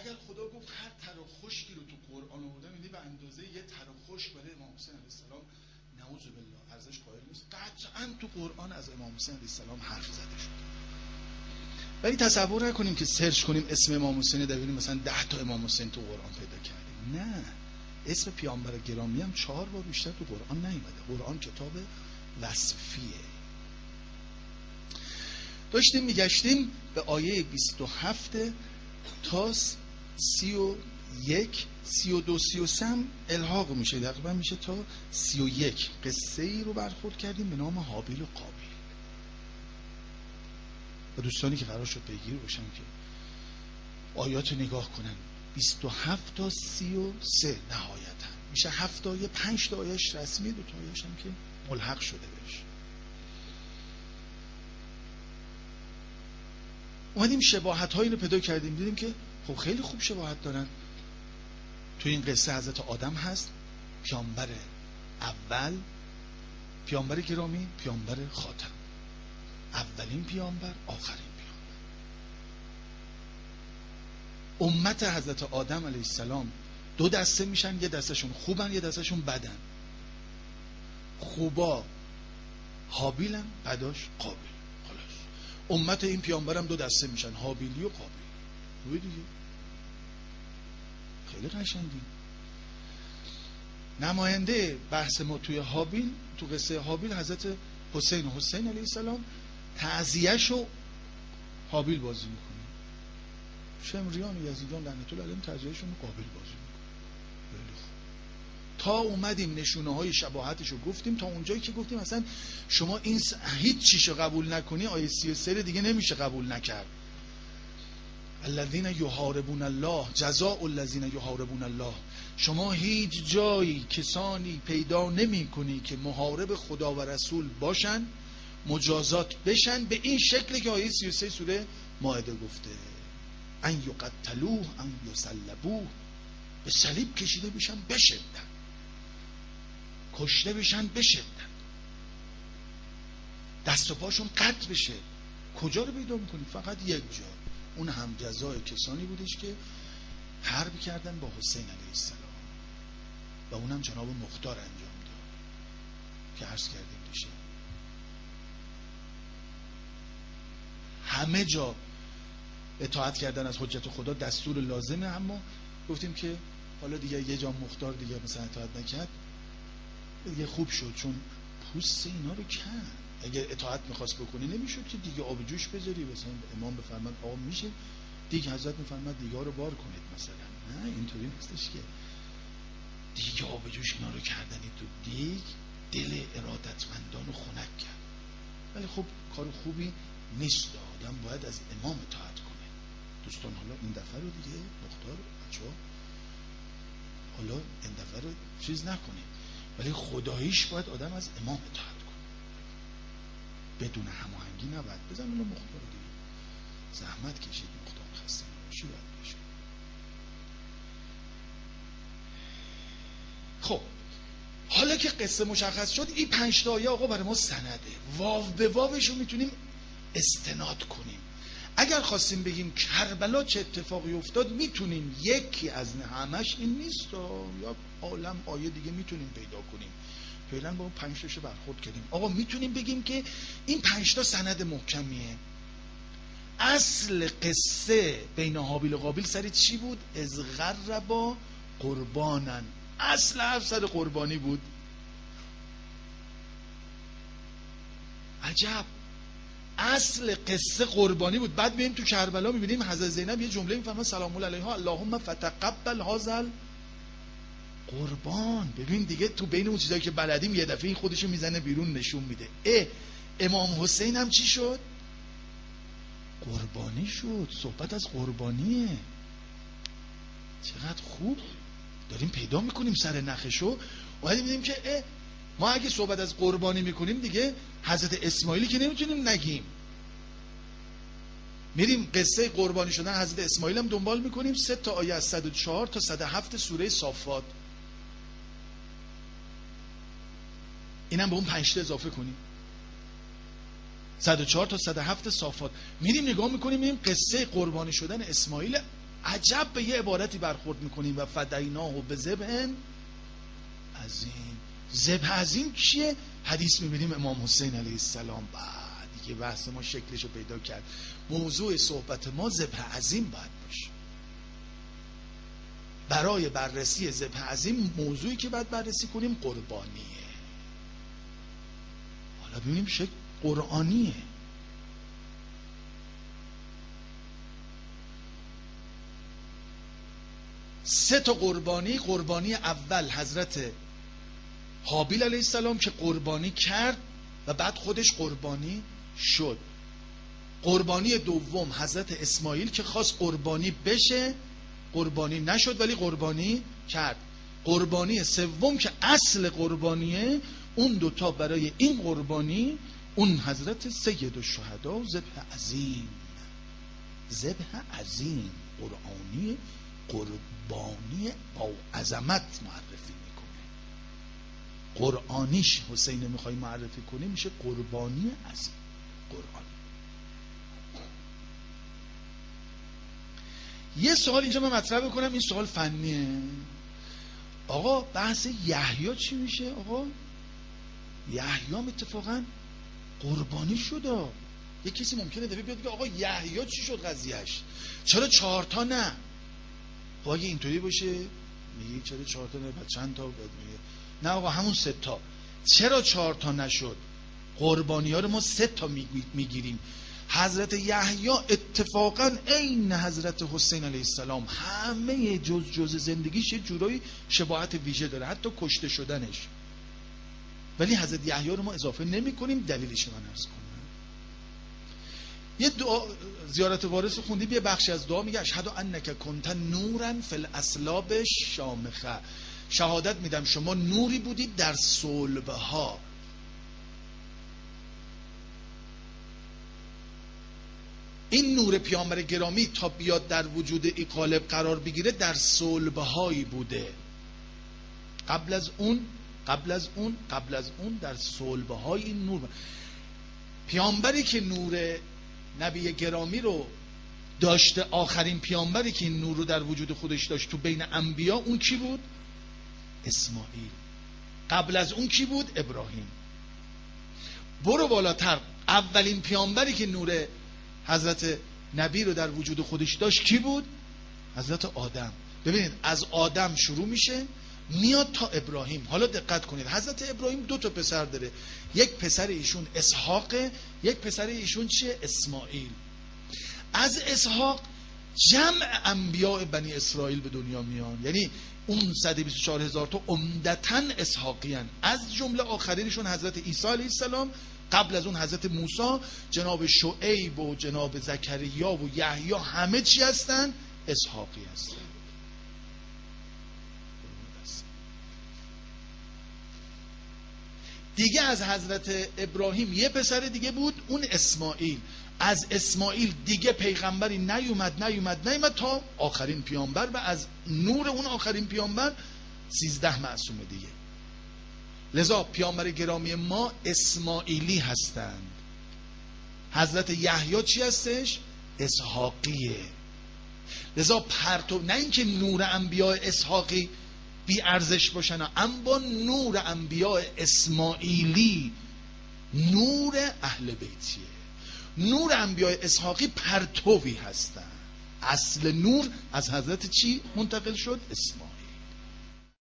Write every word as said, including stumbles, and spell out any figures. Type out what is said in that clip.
اگر خدا گفت هر تر و خشکی رو تو قرآن آوردن، یعنی به اندازه یه تر و خشک برای امام حسین علیه السلام نعوذ بالله ارزش قائل نیست. قطعاً تو قرآن از امام حسین علیه السلام حرف زده شد. ولی تصور نکنیم که سرچ کنیم اسم امام حسین در ببینیم مثلا ده تا امام حسین تو قرآن پیدا کردیم. نه، اسم پیامبر گرامی هم چهار بار بیشتر تو قرآن نیومده. قرآن کتاب وصفیه. داشتیم میگشتیم به آیه بیست و هفت تا سی و یک، سی و دو، سی و سه هم الحاق میشه، تقریبا میشه تا سی و یک. قصه ای رو برخورد کردیم به نام هابیل و قابیل. و دوستانی که قرار شد پیگیر باشن که آیات نگاه کنن. بیست و هفت تا سی و سه نهایتا میشه هفت آیه. پنج تا آیهش رسمی، دو تا آیهش هم که ملحق شده بهش. اومدیم شباهت هایی رو پیدا کردیم، دیدیم که خب خیلی خوب شباهت دارن. تو این قصه حضرت آدم هست، پیامبر اول، پیامبر گرامی، پیامبر خاتم، اولین پیامبر، آخرین پیامبر. امت حضرت آدم علیه السلام دو دسته میشن، یه دستشون خوبن، یه دستشون بدن. خوبا هابیلن، بداش قابیل. خلاص امت این پیامبرم دو دسته میشن، هابیلی و قابیل. روی دیگه خیلی قشنگی. نماینده بحث ما توی هابیل، تو قصه هابیل حضرت حسین و حسین علیه السلام تعزیه‌شو هابیل بازی میکنه. شمریان و یزیدان لعنت الله علیهم تعزیه‌شون قابیل بازی میکنه. تا اومدیم نشونه های شباهتشو گفتیم، تا اونجایی که گفتیم اصلا شما این س... هیچ چیشو قبول نکنی، آیه سی و سه دیگه نمیشه قبول نکرد. الذین یحاربون الله جزاء الذین یحاربون الله. شما هیچ جایی کسانی پیدا نمی کنی که محارب خدا و رسول باشن مجازات بشن به این شکلی که آیه سی و سه سوره مائده گفته. ان یقتلوه ان یصلبوه، به صلیب کشیده بشن بشدن، کشته بشن بشدن، دست و پاشون قطع بشه. کجا رو پیدا میکنی؟ فقط یک جا. اون هم جزای کسانی بودش که حرب کردن با حسین علیه السلام و اونم جناب مختار انجام داد که عرض کردیم دیشه. همه جا اطاعت کردن از حجت خدا دستور لازمه، اما گفتیم که حالا دیگه یه جا مختار دیگه مثلا اطاعت نکرد دیگه خوب شد، چون پوست اینا رو کن. اگه اطاعت میخواست بکنی نمیشد که دیگه آب جوش بذاری، مثلا امام بفرماد آب میشه دیگه، حضرت میفرماد دیگه رو بار کنید مثلا. نه اینطوری نیستش که دیگه آب جوش اینا رو کردنی تو دیگ، دل ارادتمندان رو خنک کرد. ولی خب کار خوبی نیست، آدم باید از امام اطاعت کنه. دوستان حالا این دفعه رو دیگه مختار بچه‌ها حالا این دفعه رو چیز نکنید، ولی خداییش باید آدم از امام اطاعت کنه، بدون هماهنگی نباید. بزن اونو مختار دیگه زحمت کشید، مختار خسته چی باید بشه. خب حالا که قصه مشخص شد، این پنج تا آیه آقا برای ما سنده، واو به واوش رو میتونیم استناد کنیم. اگر خواستیم بگیم کربلا چه اتفاقی افتاد، میتونیم یکی از همش این نیست، یا عالم آیه دیگه میتونیم پیدا کنیم. فعلا با اون پنج تاشو برخورد کردیم. آقا میتونیم بگیم که این پنج تا سند محکمیه. اصل قصه بین هابیل و قابیل سر چی بود؟ از غربا قربانن. اصل حرف سر قربانی بود. عجب، اصل قصه قربانی بود. بعد بریم تو کربلا میبینیم حضرت زینب یه جمله میفرماد سلام الله علیها اللهم فتقبل هذا قربان. ببین دیگه تو بین اون چیزایی که بلدیم یه دفعه این خودشو میزنه بیرون نشون میده. اه امام حسین هم چی شد؟ قربانی شد. صحبت از قربانیه. چقدر خوب داریم پیدا میکنیم سر نخشو. اومدیم میدیم که اه ما اگه صحبت از قربانی میکنیم دیگه حضرت اسماعیلی که نمیتونیم نگیم. میریم قصه قربانی شدن حضرت اسماعیل هم دنبال میکنیم. سه تا آیه از صد و چهار تا صد و هفت سوره صافات، اینم به اون پنج تا اضافه کنیم. صد و چهار تا صد و هفت صافات میریم نگاه میکنیم. میریم قصه قربانی شدن اسماعیل عجب به یه عبارتی برخورد میکنیم و فدیناه و به ذبح عظیم. ذبح عظیم کیه؟ حدیث میبینیم امام حسین علیه السلام. بعد دیگه بحث ما شکلشو پیدا کرد. موضوع صحبت ما ذبح عظیم باید باشه. برای بررسی ذبح عظیم موضوعی که باید بررسی کنیم قربانیه. حالا ببینیم شکل قرآنیه. سه تا قربانی. قربانی اول حضرت هابیل علیه السلام که قربانی کرد و بعد خودش قربانی شد. قربانی دوم حضرت اسماعیل که خواست قربانی بشه، قربانی نشد ولی قربانی کرد. قربانی سوم که اصل قربانیه، اون دوتا برای این قربانی، اون حضرت سید الشهدا و ذبح عظیم. ذبح عظیم قرآنی، قربانی با عظمت معرفی میکنه. قرآنیش حسین میخوای معرفی کنی میشه قربانی عظیم. قرآن. یه سوال اینجا من مطرح بکنم، این سوال فنیه. آقا بحث یحیی چی میشه؟ آقا یحیی اتفاقا قربانی شد. یه کسی ممکنه دفعه بیاد بگه آقا یحیی چی شد قضیهش؟ چرا چهار تا نه؟ خب اگه اینطوری باشه میگی چرا چهار تا نه؟ بعد چند تا؟ بعد میگه نه آقا همون سه تا. چرا چهار تا نشد؟ قربانی ها رو ما سه تا میگیریم. حضرت یحیی اتفاقا عین حضرت حسین علیه السلام همه جز جز زندگیش یه جورایی شباهت ویژه داره، حتی کشته شدنش. ولی حضرت یحیی رو ما اضافه نمی کنیم. دلیلش من عرض کنم. یه دعا زیارت وارث خوندی، یه بخشی از دعا میگه اشهد انک کنت نورا فی الاصلاب شامخه. شهادت میدم شما نوری بودید در صلب ها. این نور پیامبر گرامی تا بیاد در وجود این قالب قرار بگیره در صلب هایی بوده. قبل از اون قبل از اون قبل از اون در صلب های این نور. پیامبری که نور نبی گرامی رو داشته، آخرین پیامبری که این نور رو در وجود خودش داشت تو بین انبیا، اون کی بود؟ اسماعیل. قبل از اون کی بود؟ ابراهیم. برو بالاتر، اولین پیامبری که نور حضرت نبی رو در وجود خودش داشت کی بود؟ حضرت آدم. ببینید از آدم شروع میشه میاد تا ابراهیم. حالا دقت کنید، حضرت ابراهیم دو تا پسر داره. یک پسر ایشون اسحاق، یک پسر ایشون چیه؟ اسماعیل. از اسحاق جمع انبیاء بنی اسرائیل به دنیا میان، یعنی اون صد و بیست و چهار هزار تا عمدتاً اسحاقی هن. از جمله آخرینشون حضرت عیسی علیه السلام، قبل از اون حضرت موسی، جناب شعیب و جناب زکریا و یحیی همه چی هستن؟ اسحاقی هستن. دیگه از حضرت ابراهیم یه پسر دیگه بود، اون اسماعیل. از اسماعیل دیگه پیغمبری نیومد نیومد نیومد تا آخرین پیامبر، و از نور اون آخرین پیامبر سیزده معصوم دیگه. لذا پیامبر گرامی ما اسماعیلی هستند. حضرت یحیی چی هستش؟ اسحاقیه. لذا پرتو، نه اینکه نور انبیاء اسحاقی بی ارزش باشن، اما نور انبیاء اسماعیلی نور اهل بیتیه. نور انبیاء اسحاقی پرتوی هستن. اصل نور از حضرت چی منتقل شد؟ اسماعیل.